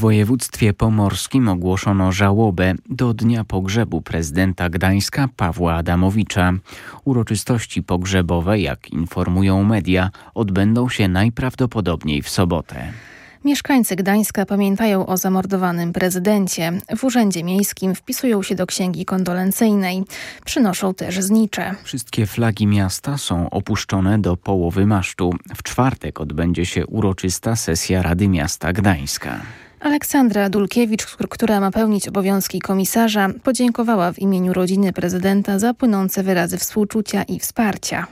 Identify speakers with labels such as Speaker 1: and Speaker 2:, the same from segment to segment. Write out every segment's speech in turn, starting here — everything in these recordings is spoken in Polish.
Speaker 1: województwie pomorskim ogłoszono żałobę do dnia pogrzebu prezydenta Gdańska Pawła Adamowicza. Uroczystości pogrzebowe, jak informują media, odbędą się najprawdopodobniej w sobotę.
Speaker 2: Mieszkańcy Gdańska pamiętają o zamordowanym prezydencie. W Urzędzie Miejskim wpisują się do księgi kondolencyjnej. Przynoszą też znicze.
Speaker 1: Wszystkie flagi miasta są opuszczone do połowy masztu. W czwartek odbędzie się uroczysta sesja Rady Miasta Gdańska.
Speaker 2: Aleksandra Dulkiewicz, która ma pełnić obowiązki komisarza, podziękowała w imieniu rodziny prezydenta za płynące wyrazy współczucia i wsparcia.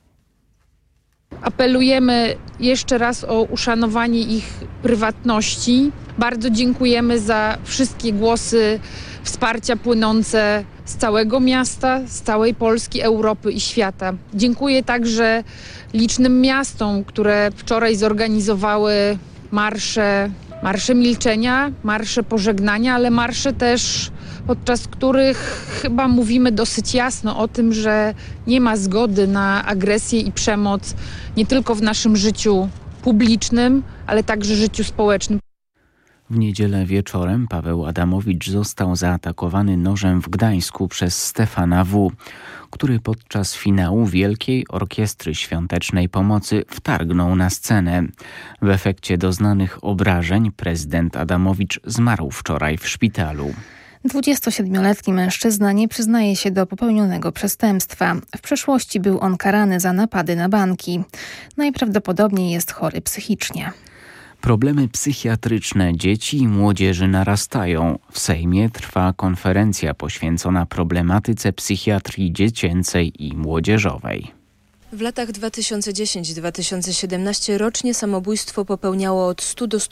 Speaker 3: Apelujemy jeszcze raz o uszanowanie ich prywatności. Bardzo dziękujemy za wszystkie głosy wsparcia płynące z całego miasta, z całej Polski, Europy i świata. Dziękuję także licznym miastom, które wczoraj zorganizowały marsze milczenia, marsze pożegnania, ale marsze też, podczas których chyba mówimy dosyć jasno o tym, że nie ma zgody na agresję i przemoc nie tylko w naszym życiu publicznym, ale także życiu społecznym.
Speaker 1: W niedzielę wieczorem Paweł Adamowicz został zaatakowany nożem w Gdańsku przez Stefana W., który podczas finału Wielkiej Orkiestry Świątecznej Pomocy wtargnął na scenę. W efekcie doznanych obrażeń prezydent Adamowicz zmarł wczoraj w szpitalu.
Speaker 2: 27-letni mężczyzna nie przyznaje się do popełnionego przestępstwa. W przeszłości był on karany za napady na banki. Najprawdopodobniej jest chory psychicznie.
Speaker 1: Problemy psychiatryczne dzieci i młodzieży narastają. W Sejmie trwa konferencja poświęcona problematyce psychiatrii dziecięcej i młodzieżowej.
Speaker 4: W latach 2010-2017 rocznie samobójstwo popełniało od 100 do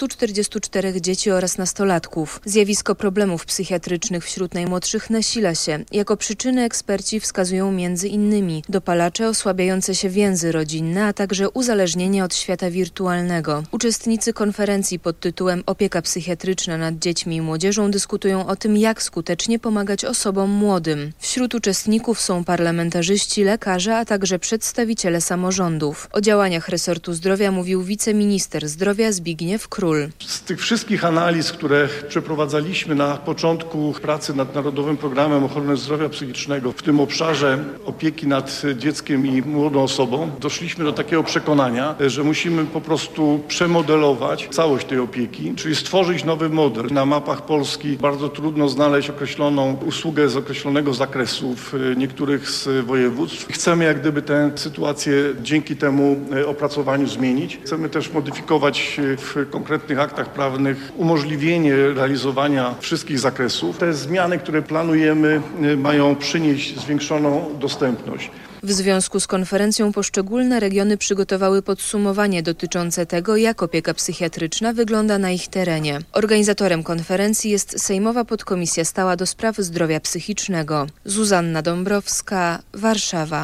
Speaker 4: 144 dzieci oraz nastolatków. Zjawisko problemów psychiatrycznych wśród najmłodszych nasila się. Jako przyczyny eksperci wskazują m.in. dopalacze, osłabiające się więzy rodzinne, a także uzależnienie od świata wirtualnego. Uczestnicy konferencji pod tytułem Opieka psychiatryczna nad dziećmi i młodzieżą dyskutują o tym, jak skutecznie pomagać osobom młodym. Wśród uczestników są parlamentarzyści, lekarze, a także przedstawiciele samorządów. O działaniach resortu zdrowia mówił wiceminister zdrowia Zbigniew Król.
Speaker 5: Z tych wszystkich analiz, które przeprowadzaliśmy na początku pracy nad Narodowym Programem Ochrony Zdrowia Psychicznego w tym obszarze opieki nad dzieckiem i młodą osobą, doszliśmy do takiego przekonania, że musimy po prostu przemodelować całość tej opieki, czyli stworzyć nowy model. Na mapach Polski bardzo trudno znaleźć określoną usługę z określonego zakresu w niektórych z województw. Chcemy jak gdyby tę sytuację dzięki temu opracowaniu zmienić. Chcemy też modyfikować w konkretnych aktach prawnych umożliwienie realizowania wszystkich zakresów. Te zmiany, które planujemy, mają przynieść zwiększoną dostępność.
Speaker 4: W związku z konferencją poszczególne regiony przygotowały podsumowanie dotyczące tego, jak opieka psychiatryczna wygląda na ich terenie. Organizatorem konferencji jest Sejmowa Podkomisja Stała do Spraw Zdrowia Psychicznego. Zuzanna Dąbrowska, Warszawa.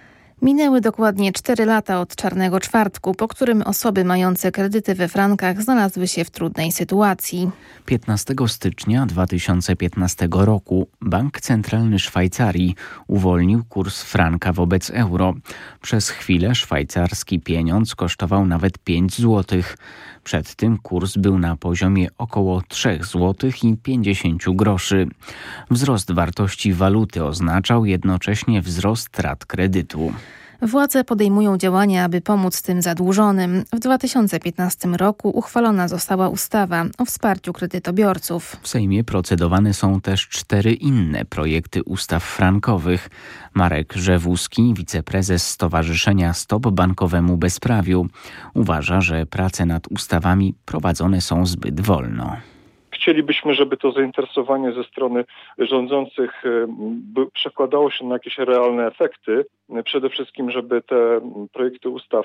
Speaker 2: Minęły dokładnie 4 lata od Czarnego Czwartku, po którym osoby mające kredyty we frankach znalazły się w trudnej sytuacji.
Speaker 1: 15 stycznia 2015 roku Bank Centralny Szwajcarii uwolnił kurs franka wobec euro. Przez chwilę szwajcarski pieniądz kosztował nawet 5 zł. Przed tym kurs był na poziomie około 3 zł i 50 groszy. Wzrost wartości waluty oznaczał jednocześnie wzrost rat kredytu.
Speaker 2: Władze podejmują działania, aby pomóc tym zadłużonym. W 2015 roku uchwalona została ustawa o wsparciu kredytobiorców.
Speaker 1: W Sejmie procedowane są też 4 inne projekty ustaw frankowych. Marek Rzewuski, wiceprezes Stowarzyszenia Stop Bankowemu Bezprawiu, uważa, że prace nad ustawami prowadzone są zbyt wolno.
Speaker 6: Chcielibyśmy, żeby to zainteresowanie ze strony rządzących przekładało się na jakieś realne efekty. Przede wszystkim, żeby te projekty ustaw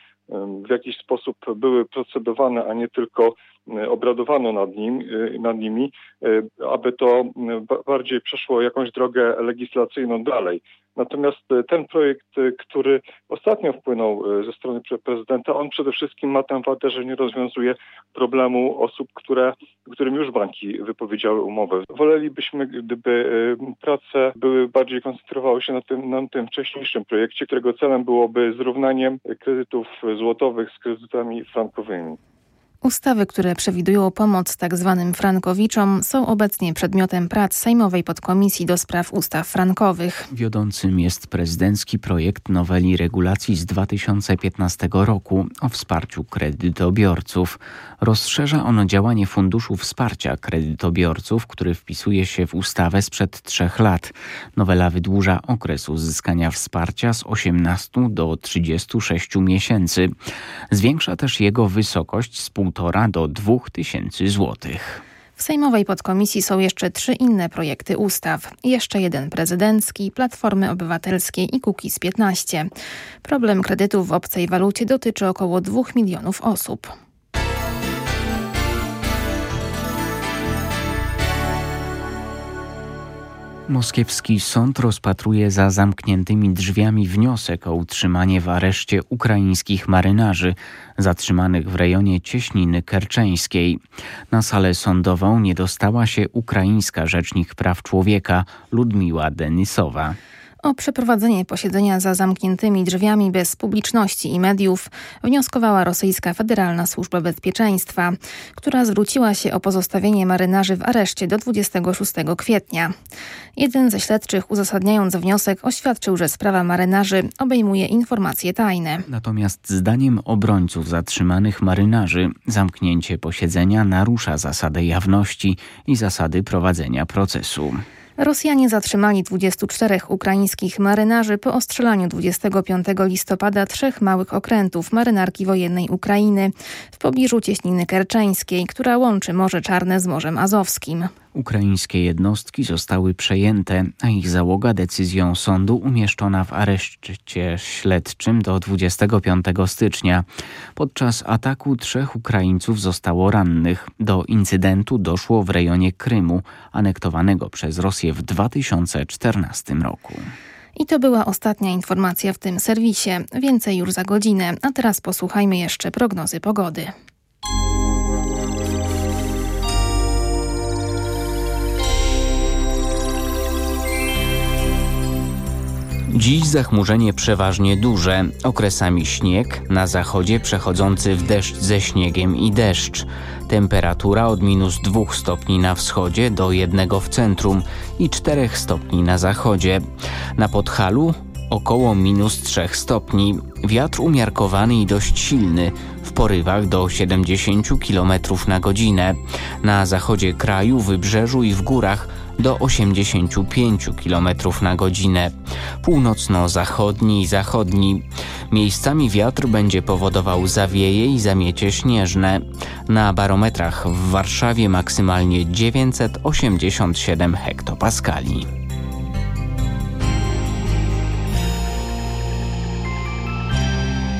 Speaker 6: w jakiś sposób były procedowane, a nie tylko obradowano nad nimi, aby to bardziej przeszło jakąś drogę legislacyjną dalej. Natomiast ten projekt, który ostatnio wpłynął ze strony prezydenta, on przede wszystkim ma tę wadę, że nie rozwiązuje problemu osób, którym już banki wypowiedziały umowę. Wolelibyśmy, gdyby prace bardziej koncentrowały się na tym wcześniejszym projekcie, którego celem byłoby zrównanie kredytów złotowych z kredytami frankowymi.
Speaker 2: Ustawy, które przewidują pomoc tzw. frankowiczom, są obecnie przedmiotem prac Sejmowej Podkomisji do spraw ustaw frankowych.
Speaker 1: Wiodącym jest prezydencki projekt noweli regulacji z 2015 roku o wsparciu kredytobiorców. Rozszerza ono działanie Funduszu Wsparcia Kredytobiorców, który wpisuje się w ustawę sprzed 3 lat. Nowela wydłuża okres uzyskania wsparcia z 18 do 36 miesięcy. Zwiększa też jego wysokość z 1,5 do 2 tysięcy złotych.
Speaker 2: W Sejmowej Podkomisji są jeszcze 3 inne projekty ustaw. Jeszcze jeden prezydencki, Platformy Obywatelskiej i Kukiz15. Problem kredytów w obcej walucie dotyczy około 2 milionów osób.
Speaker 1: Moskiewski sąd rozpatruje za zamkniętymi drzwiami wniosek o utrzymanie w areszcie ukraińskich marynarzy zatrzymanych w rejonie Cieśniny Kerczeńskiej. Na salę sądową nie dostała się ukraińska rzecznik praw człowieka Ludmiła Denisowa.
Speaker 2: O przeprowadzenie posiedzenia za zamkniętymi drzwiami bez publiczności i mediów wnioskowała rosyjska Federalna Służba Bezpieczeństwa, która zwróciła się o pozostawienie marynarzy w areszcie do 26 kwietnia. Jeden ze śledczych, uzasadniając wniosek, oświadczył, że sprawa marynarzy obejmuje informacje tajne.
Speaker 1: Natomiast zdaniem obrońców zatrzymanych marynarzy zamknięcie posiedzenia narusza zasadę jawności i zasady prowadzenia procesu.
Speaker 2: Rosjanie zatrzymali 24 ukraińskich marynarzy po ostrzelaniu 25 listopada 3 małych okrętów marynarki wojennej Ukrainy w pobliżu Cieśniny Kerczeńskiej, która łączy Morze Czarne z Morzem Azowskim.
Speaker 1: Ukraińskie jednostki zostały przejęte, a ich załoga decyzją sądu umieszczona w areszcie śledczym do 25 stycznia. Podczas ataku 3 Ukraińców zostało rannych. Do incydentu doszło w rejonie Krymu, anektowanego przez Rosję w 2014 roku.
Speaker 2: I to była ostatnia informacja w tym serwisie. Więcej już za godzinę, a teraz posłuchajmy jeszcze prognozy pogody.
Speaker 1: Dziś zachmurzenie przeważnie duże, okresami śnieg, na zachodzie przechodzący w deszcz ze śniegiem i deszcz. Temperatura od -2 stopni na wschodzie do 1 w centrum i 4 stopni na zachodzie. Na Podhalu około -3 stopni. Wiatr umiarkowany i dość silny, w porywach do 70 km na godzinę. Na zachodzie kraju, wybrzeżu i w górach do 85 km na godzinę. Północno-zachodni i zachodni. Miejscami wiatr będzie powodował zawieje i zamiecie śnieżne. Na barometrach w Warszawie maksymalnie 987 hektopaskali.